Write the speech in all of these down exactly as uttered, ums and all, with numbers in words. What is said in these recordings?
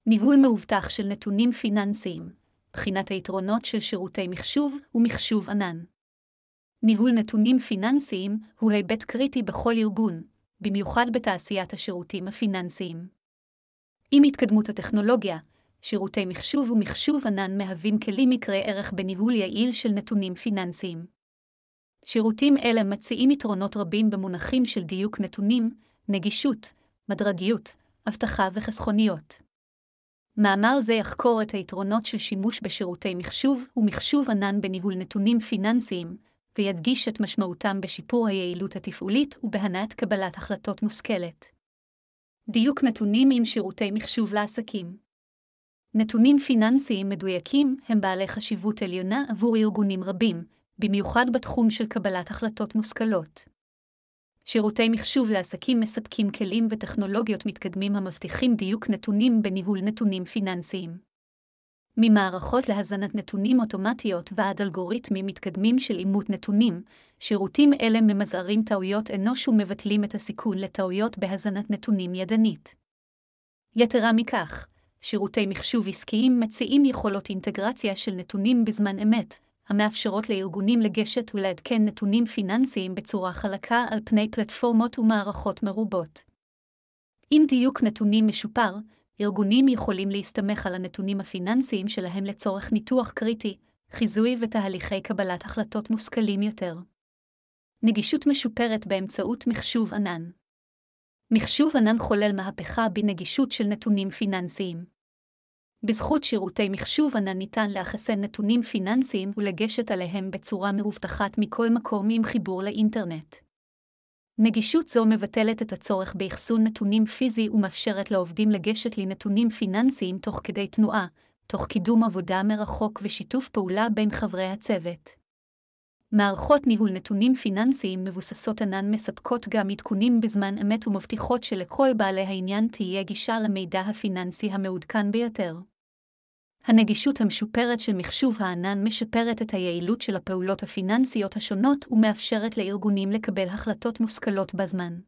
ניהול מאובטח של נתונים פיננסיים, בחינת היתרונות של שירותי מחשוב ומחשוב ענן. ניהול נתונים פיננסיים הוא היבט קריטי בכל ארגון, במיוחד בתעשיית השירותים הפיננסיים. עם התקדמות הטכנולוגיה, שירותי מחשוב ומחשוב ענן מהווים כלים יקרי ערך בניהול יעיל של נתונים פיננסיים. שירותים אלה מציעים יתרונות רבים במונחים של דיוק נתונים, נגישות, מדרגיות, אבטחה וחסכוניות. מאמר זה יחקור את היתרונות של שימוש בשירותי מחשוב ומחשוב ענן בניהול נתונים פיננסיים, וידגיש את משמעותם בשיפור היעילות התפעולית ובהנעת קבלת החלטות מושכלת. דיוק נתונים עם שירותי מחשוב לעסקים. נתונים פיננסיים מדויקים הם בעלי חשיבות עליונה עבור ארגונים רבים, במיוחד בתחום של קבלת החלטות מושכלות. שירותי מחשוב לעסקים מספקים כלים וטכנולוגיות מתקדמים המבטיחים דיוק נתונים בניהול נתונים פיננסיים. ממערכות להזנת נתונים אוטומטיות ועד אלגוריתמים מתקדמים של אימות נתונים, שירותים אלה ממזערים טעויות אנוש ומבטלים את הסיכון לטעויות בהזנת נתונים ידנית. יתרה מכך, שירותי מחשוב עסקיים מציעים יכולות אינטגרציה של נתונים בזמן אמת, המאפשרות לארגונים לגשת ולעדכן נתונים פיננסיים בצורה חלקה על פני פלטפורמות ומערכות מרובות. עם דיוק נתונים משופר, ארגונים יכולים להסתמך על הנתונים הפיננסיים שלהם לצורך ניתוח קריטי, חיזוי ותהליכי קבלת החלטות מושכלים יותר. נגישות משופרת באמצעות מחשוב ענן. מחשוב ענן חולל מהפכה בנגישות של נתונים פיננסיים. בזכות שירותי מחשוב ענן ניתן לאחסן נתונים פיננסיים ולגשת עליהם בצורה מאובטחת מכל מקום עם חיבור לאינטרנט. נגישות זו מבטלת את הצורך באחסון נתונים פיזי ומאפשרת לעובדים לגשת לנתונים פיננסיים תוך כדי תנועה, תוך קידום עבודה מרחוק ושיתוף פעולה בין חברי הצוות. מערכות ניהול נתונים פיננסיים מבוססות ענן מספקות גם עדכונים בזמן אמת ומבטיחות שלכל בעלי העניין תהיה גישה למידע הפיננסי המעודכן ביותר. הנגישות המשופרת של מחשוב הענן משפרת את היעילות של הפעולות הפיננסיות השונות ומאפשרת לארגונים לקבל החלטות מושכלות בזמן.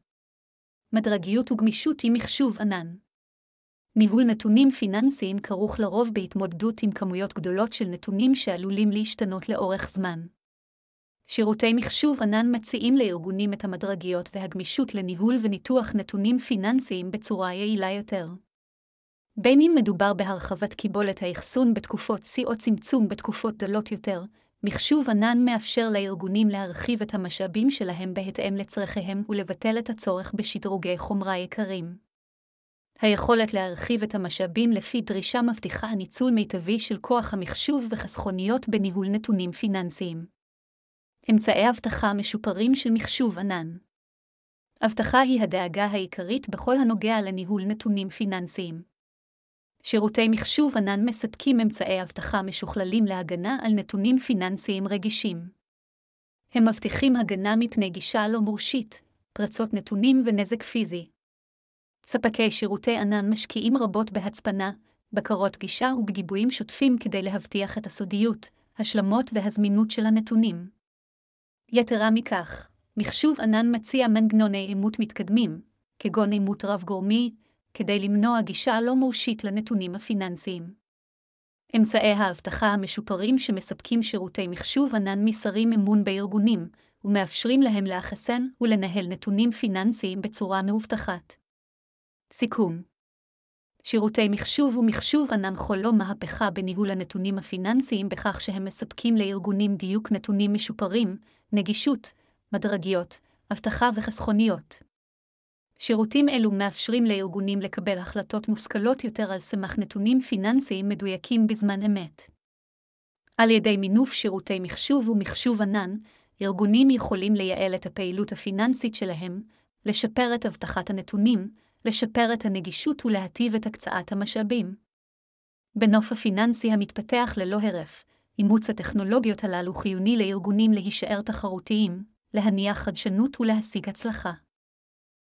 מדרגיות וגמישות עם מחשוב ענן. ניהול נתונים פיננסיים כרוך לרוב בהתמודדות עם כמויות גדולות של נתונים שעלולים להשתנות לאורך זמן. שירותי מחשוב ענן מציעים לארגונים את המדרגיות והגמישות לניהול וניתוח נתונים פיננסיים בצורה יעילה יותר. בין אם מדובר בהרחבת קיבולת האחסון בתקופות שיא או צמצום בתקופות דלות יותר, מחשוב ענן מאפשר לארגונים להרחיב את המשאבים שלהם בהתאם לצרכיהם ולבטל את הצורך בשדרוגי חומרה יקרים. היכולת להרחיב את המשאבים לפי דרישה מבטיחה ניצול מיטבי של כוח המחשוב וחסכוניות בניהול נתונים פיננסיים. אמצעי אבטחה משופרים של מחשוב ענן. אבטחה היא הדאגה העיקרית בכל הנוגע לניהול נתונים פיננסיים. שירותי מחשוב ענן מספקים אמצעי אבטחה משוכללים להגנה על נתונים פיננסיים רגישים. הם מבטיחים הגנה מפני גישה לא מורשית, פרצות נתונים ונזק פיזי. ספקי שירותי ענן משקיעים רבות בהצפנה, בקרות גישה ובגיבויים שוטפים כדי להבטיח את הסודיות, השלמות והזמינות של הנתונים. יתרה מכך, מחשוב ענן מציע מנגנוני אימות מתקדמים, כגון אימות רב-גורמי, כדי למנוע גישה לא מורשית לנתונים הפיננסיים. אמצעי האבטחה המשופרים שמספקים שירותי מחשוב ענן מסרים אמון בארגונים, ומאפשרים להם לאחסן ולנהל נתונים פיננסיים בצורה מאובטחת. סיכום. שירותי מחשוב ומחשוב ענן חולו מהפכה בניהול הנתונים הפיננסיים בכך שהם מספקים לארגונים דיוק נתונים משופרים, נגישות, מדרגיות, אבטחה וחסכוניות. שירותים אלו מאפשרים לארגונים לקבל החלטות מושכלות יותר על סמך נתונים פיננסיים מדויקים בזמן אמת. על ידי מינוף שירותי מחשוב ומחשוב ענן, ארגונים יכולים לייעל את הפעילות הפיננסית שלהם, לשפר את אבטחת הנתונים, לשפר את הנגישות ולהטיב את הקצאת המשאבים. בנוף הפיננסי המתפתח ללא הרף, אימוץ הטכנולוגיות הללו חיוני לארגונים להישאר תחרותיים, להניח חדשנות ולהשיג הצלחה.